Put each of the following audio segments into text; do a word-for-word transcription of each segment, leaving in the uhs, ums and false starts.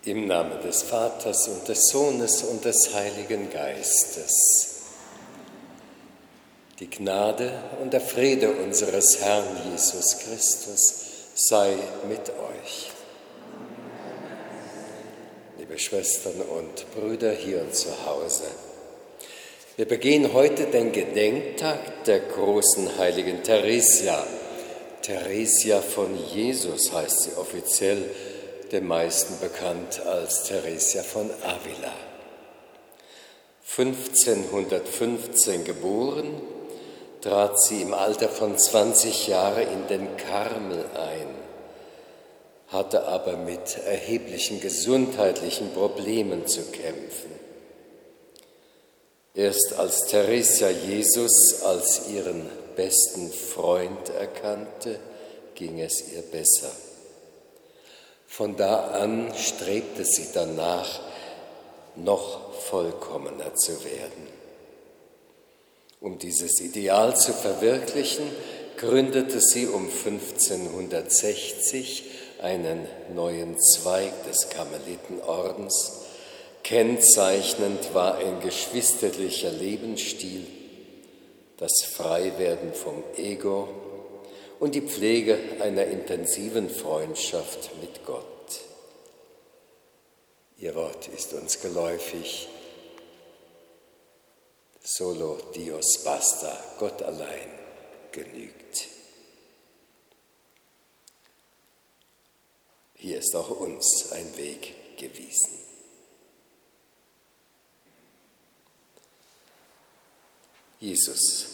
Im Namen des Vaters und des Sohnes und des Heiligen Geistes. Die Gnade und der Friede unseres Herrn Jesus Christus sei mit euch. Liebe Schwestern und Brüder hier zu Hause, wir begehen heute den Gedenktag der großen heiligen Theresia. Theresia von Jesus heißt sie offiziell, den meisten bekannt als Theresia von Avila. fünfzehnhundertfünfzehn geboren, trat sie im Alter von zwanzig Jahren in den Karmel ein, hatte aber mit erheblichen gesundheitlichen Problemen zu kämpfen. Erst als Theresia Jesus als ihren besten Freund erkannte, ging es ihr besser. Von da an strebte sie danach, noch vollkommener zu werden. Um dieses Ideal zu verwirklichen, gründete sie um fünfzehnhundertsechzig einen neuen Zweig des Karmelitenordens. Kennzeichnend war ein geschwisterlicher Lebensstil, das Freiwerden vom Ego und die Pflege einer intensiven Freundschaft mit Gott. Ihr Wort ist uns geläufig. Solo Dios basta, Gott allein genügt. Hier ist auch uns ein Weg gewiesen. Jesus,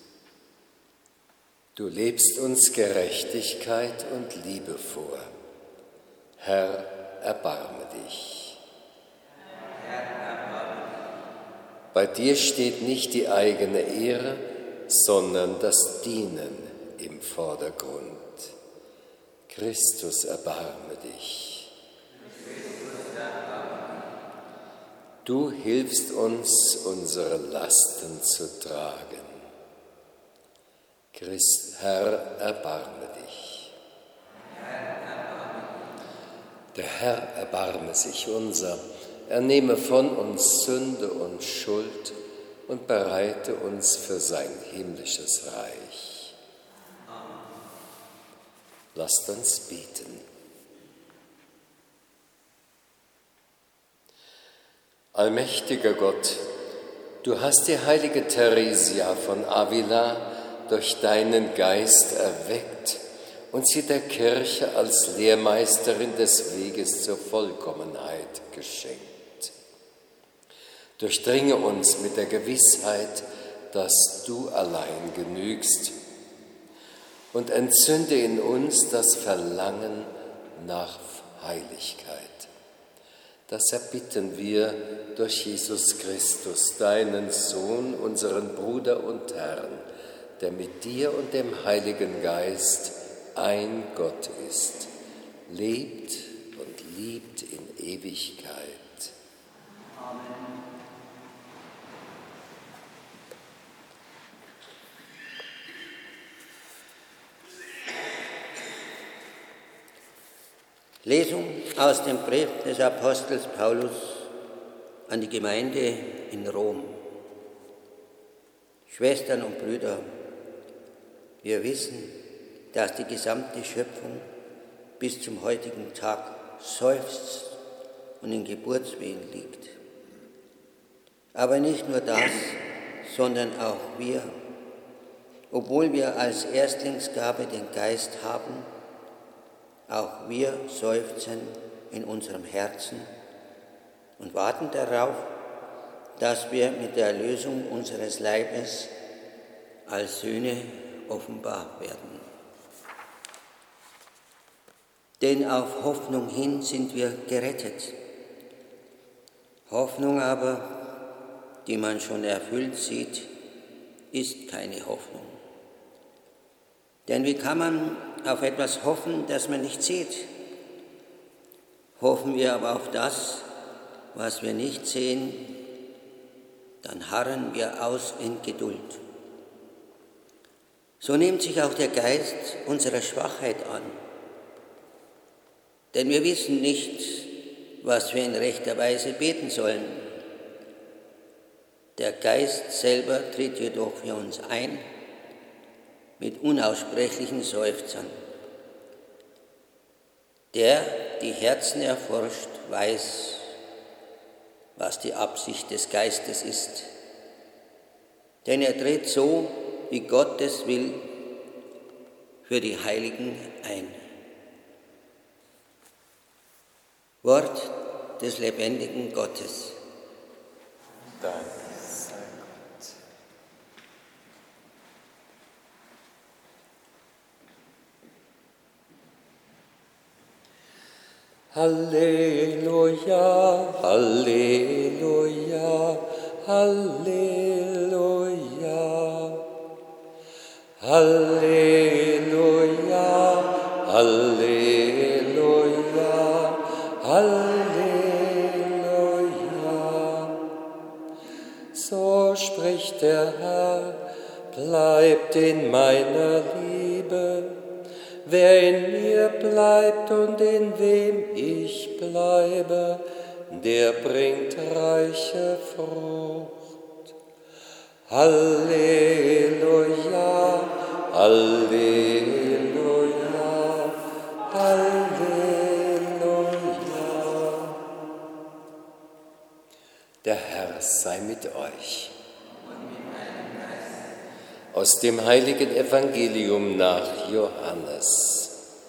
du lebst uns Gerechtigkeit und Liebe vor. Herr, erbarme dich. Herr, erbarme dich. Bei dir steht nicht die eigene Ehre, sondern das Dienen im Vordergrund. Christus, erbarme dich. Christus, erbarme dich. Du hilfst uns, unsere Lasten zu tragen. Christ, Herr, erbarme dich. Herr, erbarme dich. Der Herr erbarme sich unser, er nehme von uns Sünde und Schuld und bereite uns für sein himmlisches Reich. Amen. Lasst uns beten. Allmächtiger Gott, du hast die heilige Theresia von Avila durch deinen Geist erweckt und sie der Kirche als Lehrmeisterin des Weges zur Vollkommenheit geschenkt. Durchdringe uns mit der Gewissheit, dass du allein genügst und entzünde in uns das Verlangen nach Heiligkeit. Das erbitten wir durch Jesus Christus, deinen Sohn, unseren Bruder und Herrn, der mit dir und dem Heiligen Geist ein Gott ist, lebt und liebt in Ewigkeit. Amen. Lesung aus dem Brief des Apostels Paulus an die Gemeinde in Rom. Schwestern und Brüder, wir wissen, dass die gesamte Schöpfung bis zum heutigen Tag seufzt und in Geburtswehen liegt. Aber nicht nur das, sondern auch wir, obwohl wir als Erstlingsgabe den Geist haben, auch wir seufzen in unserem Herzen und warten darauf, dass wir mit der Erlösung unseres Leibes als Söhne offenbar werden. Denn auf Hoffnung hin sind wir gerettet. Hoffnung aber, die man schon erfüllt sieht, ist keine Hoffnung. Denn wie kann man auf etwas hoffen, das man nicht sieht? Hoffen wir aber auf das, was wir nicht sehen, dann harren wir aus in Geduld. So nimmt sich auch der Geist unserer Schwachheit an. Denn wir wissen nicht, was wir in rechter Weise beten sollen. Der Geist selber tritt jedoch für uns ein mit unaussprechlichen Seufzern. Der die Herzen erforscht, weiß, was die Absicht des Geistes ist. Denn er tritt so, wie Gott es will, für die Heiligen ein. Wort des lebendigen Gottes. Dank sei Gott. Halleluja, Halleluja, Halleluja, Halleluja, Halleluja, Halleluja. So spricht der Herr, bleibt in meiner Liebe. Wer in mir bleibt und in wem ich bleibe, der bringt reiche Frucht. Halleluja, Halleluja, Halleluja. Der Herr sei mit euch. Aus dem heiligen Evangelium nach Johannes.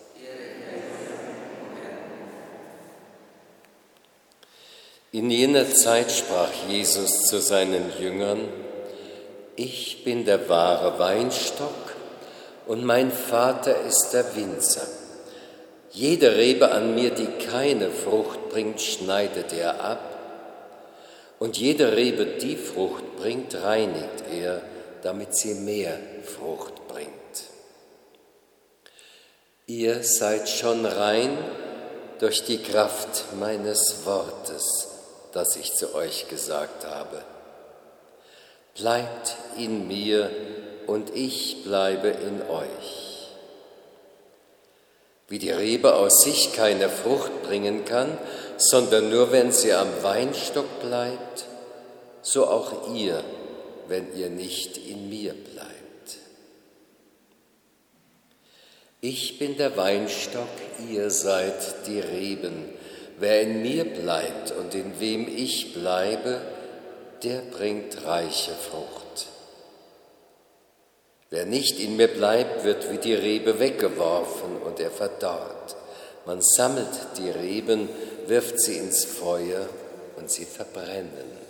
In jener Zeit sprach Jesus zu seinen Jüngern: Ich bin der wahre Weinstock und mein Vater ist der Winzer. Jede Rebe an mir, die keine Frucht bringt, schneidet er ab, und jede Rebe, die Frucht bringt, reinigt er, damit sie mehr Frucht bringt. Ihr seid schon rein durch die Kraft meines Wortes, das ich zu euch gesagt habe. Bleibt in mir und ich bleibe in euch. Wie die Rebe aus sich keine Frucht bringen kann, sondern nur, wenn sie am Weinstock bleibt, so auch ihr, wenn ihr nicht in mir bleibt. Ich bin der Weinstock, ihr seid die Reben. Wer in mir bleibt und in wem ich bleibe, der bringt reiche Frucht. Wer nicht in mir bleibt, wird wie die Rebe weggeworfen und er verdorrt. Man sammelt die Reben, wirft sie ins Feuer und sie verbrennen.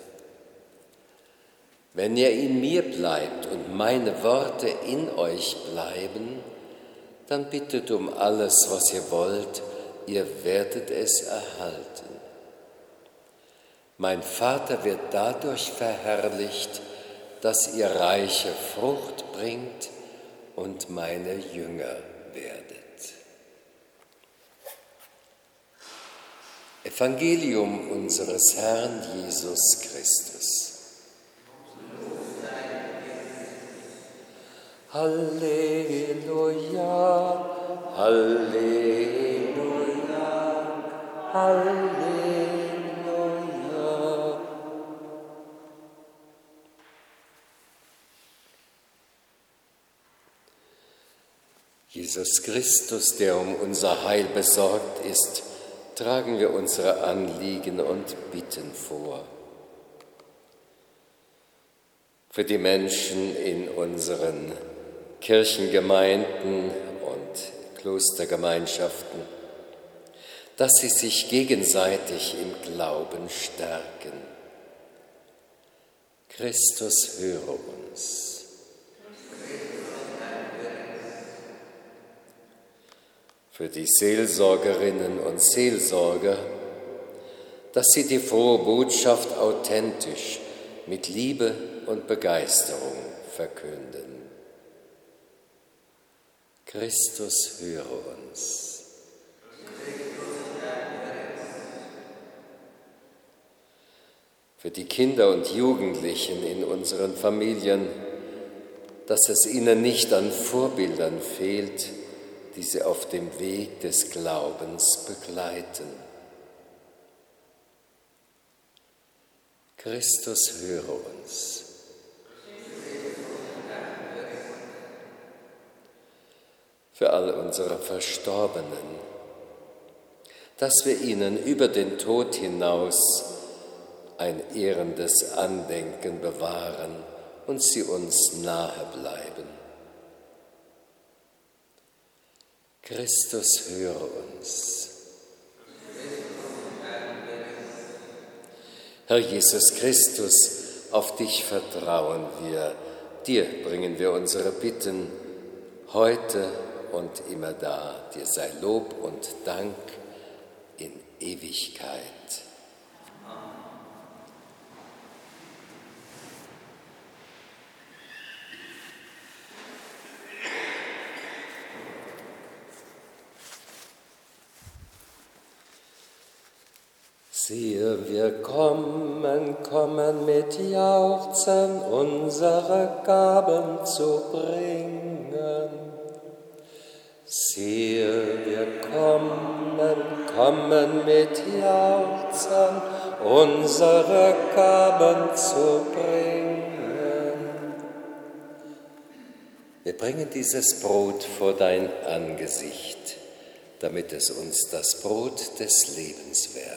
Wenn ihr in mir bleibt und meine Worte in euch bleiben, dann bittet um alles, was ihr wollt, ihr werdet es erhalten. Mein Vater wird dadurch verherrlicht, dass ihr reiche Frucht bringt und meine Jünger werdet. Evangelium unseres Herrn Jesus Christus. Halleluja, Halleluja, Halleluja. Jesus Christus, der um unser Heil besorgt ist, tragen wir unsere Anliegen und Bitten vor. Für die Menschen in unseren Kirchengemeinden und Klostergemeinschaften, dass sie sich gegenseitig im Glauben stärken. Christus, höre uns. Für die Seelsorgerinnen und Seelsorger, dass sie die frohe Botschaft authentisch mit Liebe und Begeisterung verkünden. Christus, höre uns. Für die Kinder und Jugendlichen in unseren Familien, dass es ihnen nicht an Vorbildern fehlt, die sie auf dem Weg des Glaubens begleiten. Christus, höre uns. Für all unsere Verstorbenen, dass wir ihnen über den Tod hinaus ein ehrendes Andenken bewahren und sie uns nahe bleiben. Christus, höre uns. Herr Jesus Christus, auf dich vertrauen wir, dir bringen wir unsere Bitten heute und immer da. Dir sei Lob und Dank in Ewigkeit. Siehe, wir kommen, kommen mit Jauchzen, unsere Gaben zu bringen. Siehe, wir kommen, kommen mit Jauchzen, unsere Gaben zu bringen. Wir bringen dieses Brot vor dein Angesicht, damit es uns das Brot des Lebens werde.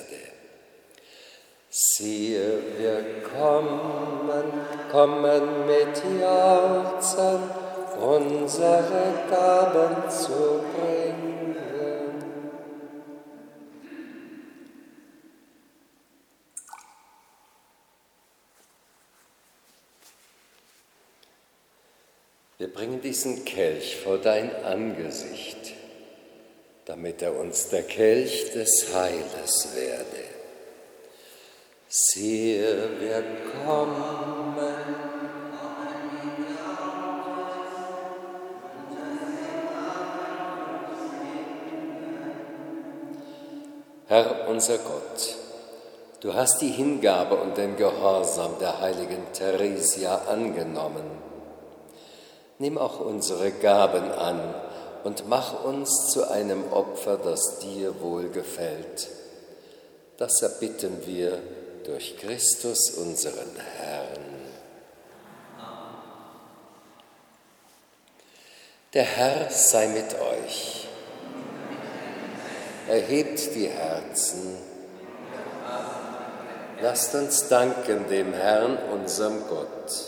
Siehe, wir kommen, kommen mit Jauchzen, unsere Gaben zu bringen. Wir bringen diesen Kelch vor dein Angesicht, damit er uns der Kelch des Heiles werde. Siehe, wir kommen, Herr unser Gott, du hast die Hingabe und den Gehorsam der heiligen Theresia angenommen. Nimm auch unsere Gaben an und mach uns zu einem Opfer, das dir wohlgefällt. Das erbitten wir durch Christus, unseren Herrn. Der Herr sei mit euch. Erhebt die Herzen. Lasst uns danken dem Herrn, unserem Gott.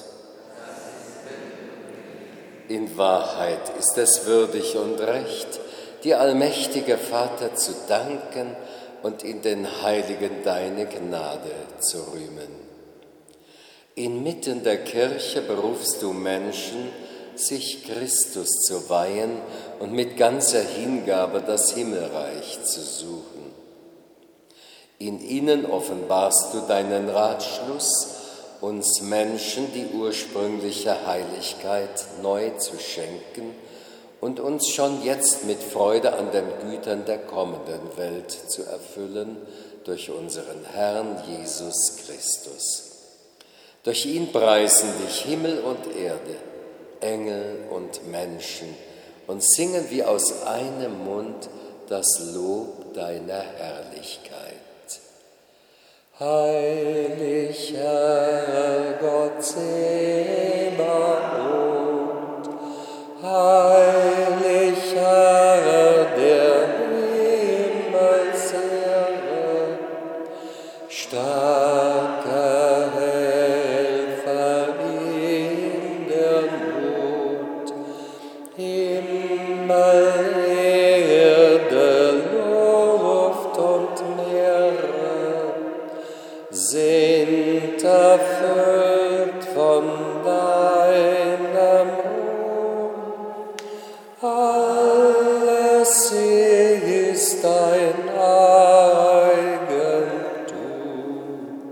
In Wahrheit ist es würdig und recht, dir, allmächtiger Vater, zu danken und in den Heiligen deine Gnade zu rühmen. Inmitten der Kirche berufst du Menschen, sich Christus zu weihen und mit ganzer Hingabe das Himmelreich zu suchen. In ihnen offenbarst du deinen Ratschluss, uns Menschen die ursprüngliche Heiligkeit neu zu schenken und uns schon jetzt mit Freude an den Gütern der kommenden Welt zu erfüllen durch unseren Herrn Jesus Christus. Durch ihn preisen dich Himmel und Erde, Engel und Menschen und singen wie aus einem Mund das Lob deiner Herrlichkeit. Heilig, Herr Gott Zebaoth, heilig, Herr der Himmelsheere, starker Helfer in der Not, Himmel, Erde, Luft und Meere sind erfüllt von deinem Ruhm. Alles ist dein Eigentum.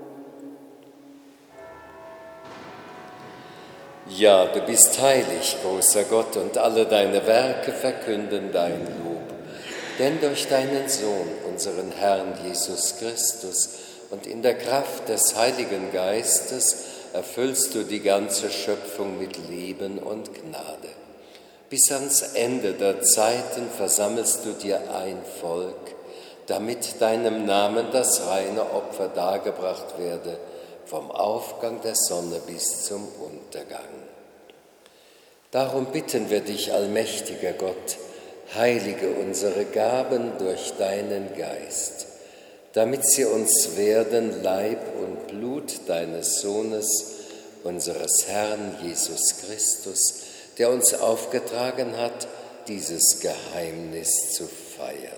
Ja, du bist heilig, großer Gott, und alle deine Werke verkünden dein Lob. Denn durch deinen Sohn, unseren Herrn Jesus Christus, und in der Kraft des Heiligen Geistes erfüllst du die ganze Schöpfung mit Leben und Gnade. Bis ans Ende der Zeiten versammelst du dir ein Volk, damit deinem Namen das reine Opfer dargebracht werde, vom Aufgang der Sonne bis zum Untergang. Darum bitten wir dich, allmächtiger Gott, heilige unsere Gaben durch deinen Geist, damit sie uns werden Leib und Blut deines Sohnes, unseres Herrn Jesus Christus, der uns aufgetragen hat, dieses Geheimnis zu feiern.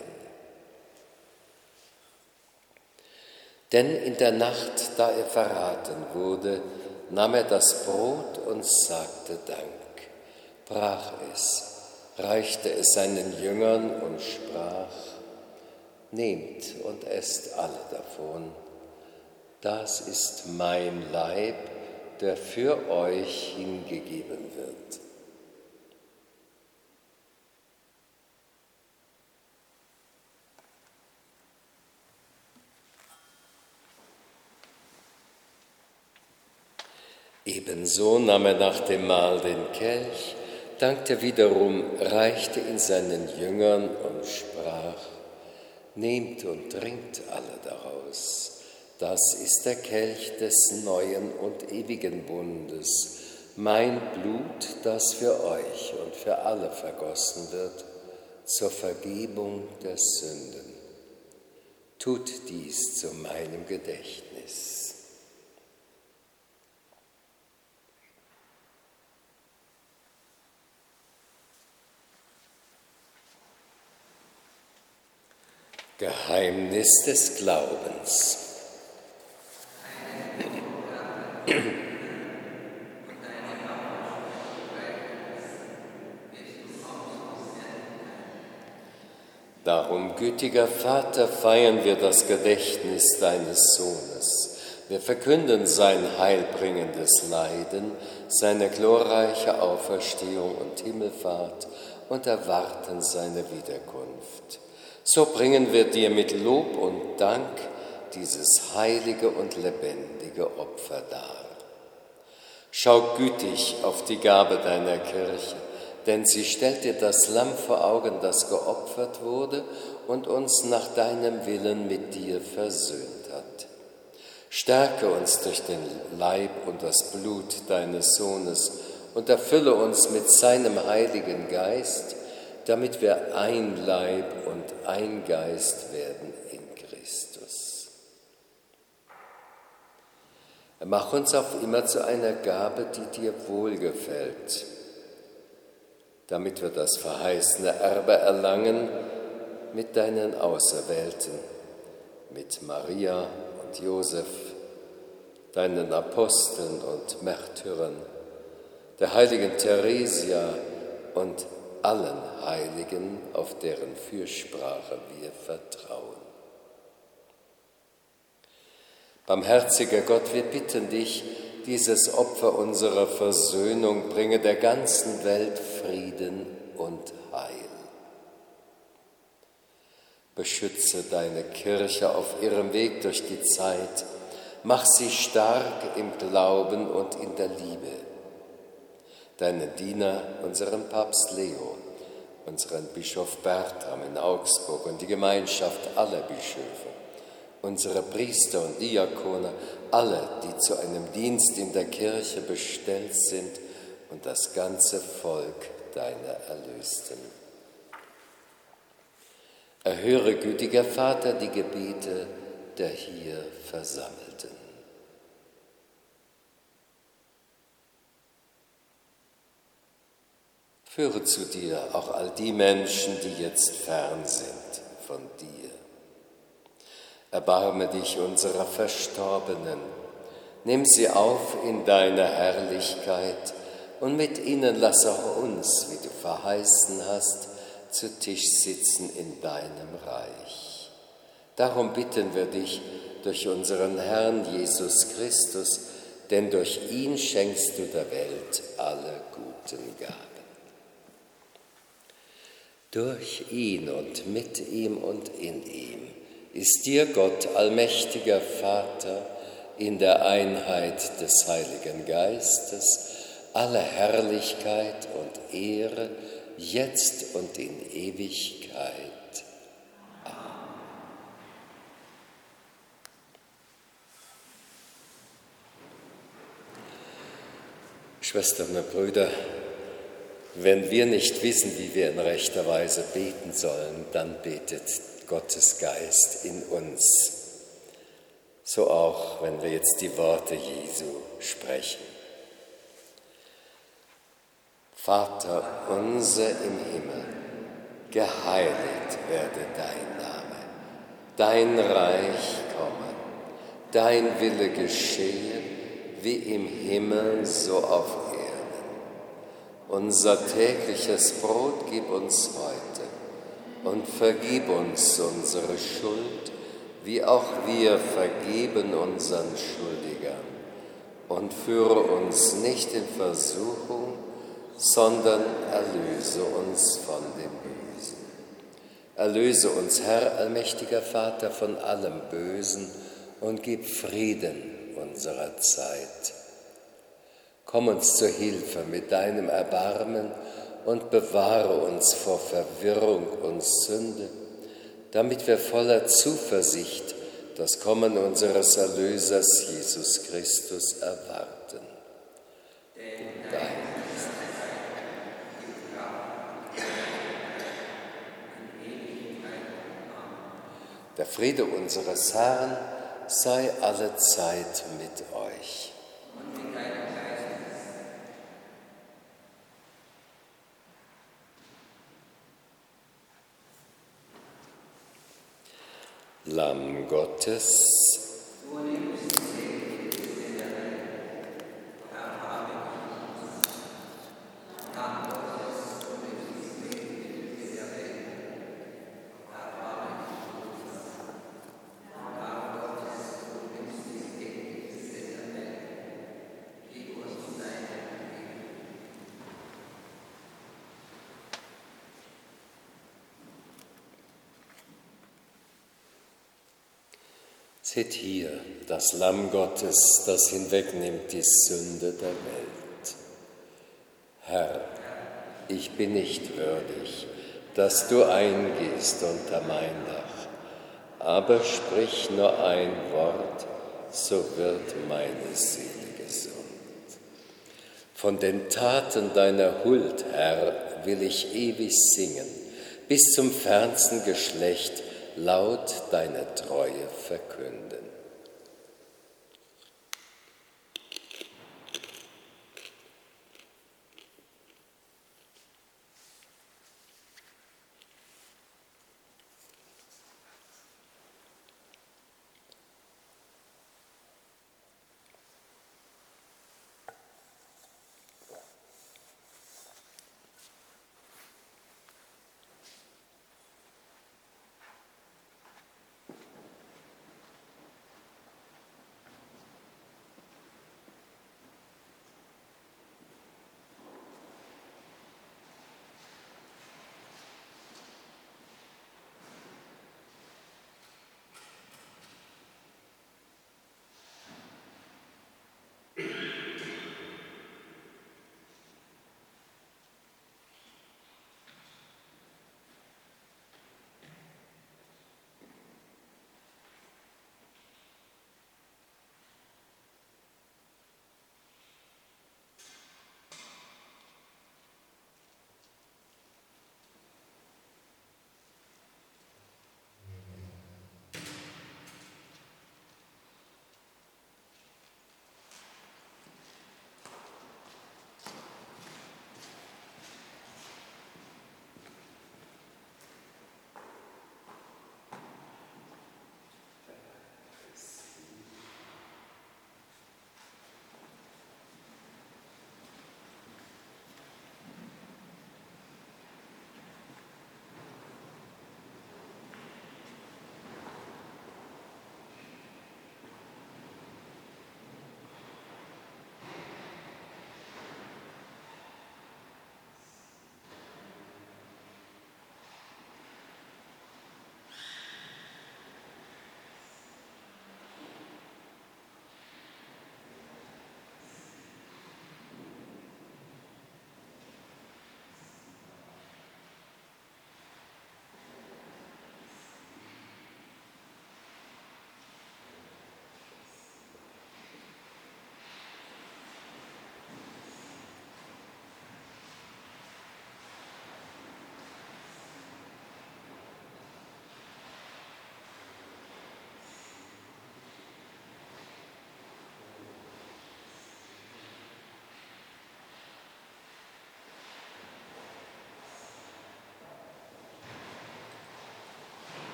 Denn in der Nacht, da er verraten wurde, nahm er das Brot und sagte Dank, brach es, reichte es seinen Jüngern und sprach: Nehmt und esst alle davon. Das ist mein Leib, der für euch hingegeben wird. Ebenso nahm er nach dem Mahl den Kelch, dankte wiederum, reichte ihn seinen Jüngern und sprach: Nehmt und trinkt alle daraus. Das ist der Kelch des neuen und ewigen Bundes, mein Blut, das für euch und für alle vergossen wird, zur Vergebung der Sünden. Tut dies zu meinem Gedächtnis. Geheimnis des Glaubens. Darum, gütiger Vater, feiern wir das Gedächtnis deines Sohnes. Wir verkünden sein heilbringendes Leiden, seine glorreiche Auferstehung und Himmelfahrt und erwarten seine Wiederkunft. So bringen wir dir mit Lob und Dank dieses heilige und lebendige Opfer dar. Schau gütig auf die Gabe deiner Kirche, denn sie stellt dir das Lamm vor Augen, das geopfert wurde und uns nach deinem Willen mit dir versöhnt hat. Stärke uns durch den Leib und das Blut deines Sohnes und erfülle uns mit seinem Heiligen Geist, damit wir ein Leib und ein Geist werden in Christus. Mach uns auf immer zu einer Gabe, die dir wohlgefällt, damit wir das verheißene Erbe erlangen mit deinen Auserwählten, mit Maria und Josef, deinen Aposteln und Märtyrern, der heiligen Theresia und allen Heiligen, auf deren Fürsprache wir vertrauen. Barmherziger Gott, wir bitten dich, dieses Opfer unserer Versöhnung bringe der ganzen Welt Frieden und Heil. Beschütze deine Kirche auf ihrem Weg durch die Zeit, mach sie stark im Glauben und in der Liebe. Deinen Diener, unseren Papst Leo, unseren Bischof Bertram in Augsburg und die Gemeinschaft aller Bischöfe, unsere Priester und Diakone, alle, die zu einem Dienst in der Kirche bestellt sind, und das ganze Volk deiner Erlösten. Erhöre, gütiger Vater, die Gebete der hier Versammelten. Führe zu dir auch all die Menschen, die jetzt fern sind von dir. Erbarme dich unserer Verstorbenen, nimm sie auf in deine Herrlichkeit und mit ihnen lass auch uns, wie du verheißen hast, zu Tisch sitzen in deinem Reich. Darum bitten wir dich durch unseren Herrn Jesus Christus, denn durch ihn schenkst du der Welt alle guten Gaben. Durch ihn und mit ihm und in ihm ist dir Gott, allmächtiger Vater, in der Einheit des Heiligen Geistes, alle Herrlichkeit und Ehre, jetzt und in Ewigkeit. Amen. Schwestern und Brüder, wenn wir nicht wissen, wie wir in rechter Weise beten sollen, dann betet Gottes Geist in uns. So auch, wenn wir jetzt die Worte Jesu sprechen. Vater unser im Himmel, geheiligt werde dein Name, dein Reich komme, dein Wille geschehe, wie im Himmel so auf Erden. Unser tägliches Brot gib uns heute und vergib uns unsere Schuld, wie auch wir vergeben unseren Schuldigern. Und führe uns nicht in Versuchung, sondern erlöse uns von dem Bösen. Erlöse uns, Herr, allmächtiger Vater, von allem Bösen und gib Frieden unserer Zeit. Komm uns zur Hilfe mit deinem Erbarmen und bewahre uns vor Verwirrung und Sünde, damit wir voller Zuversicht das Kommen unseres Erlösers Jesus Christus erwarten. Dein Der Friede unseres Herrn sei allezeit mit euch. Lamm Gottes, seht hier das Lamm Gottes, das hinwegnimmt die Sünde der Welt. Herr, ich bin nicht würdig, dass du eingehst unter mein Dach, aber sprich nur ein Wort, so wird meine Seele gesund. Von den Taten deiner Huld, Herr, will ich ewig singen, bis zum fernsten Geschlecht laut deine Treue verkünden.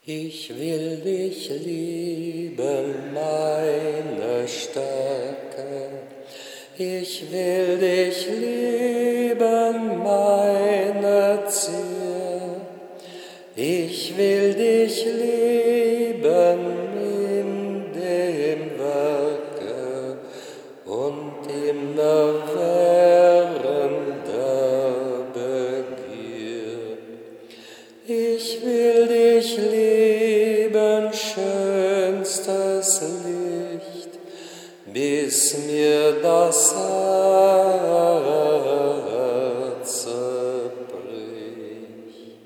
Ich will dich lieben, meine Stärke. Ich will dich lieben, meine Zier. Ich will dich lieben in dem Werke und immerwährend der Begier. Ich will dich lieben, schönstes Licht, bis mir das Herz bricht.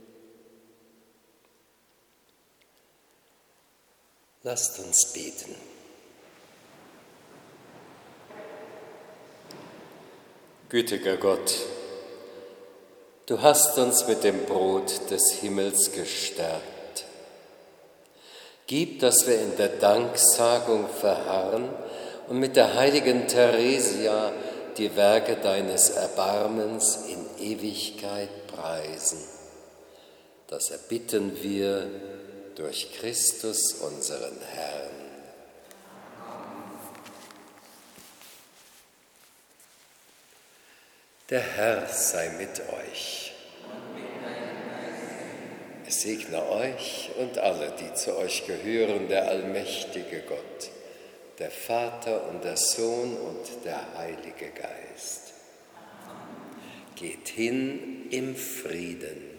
Lasst uns beten. Gütiger Gott, du hast uns mit dem Brot des Himmels gestärkt. Gib, dass wir in der Danksagung verharren und mit der heiligen Theresia die Werke deines Erbarmens in Ewigkeit preisen. Das erbitten wir durch Christus, unseren Herrn. Der Herr sei mit euch. Es segne euch und alle, die zu euch gehören, der allmächtige Gott, der Vater und der Sohn und der Heilige Geist. Geht hin im Frieden.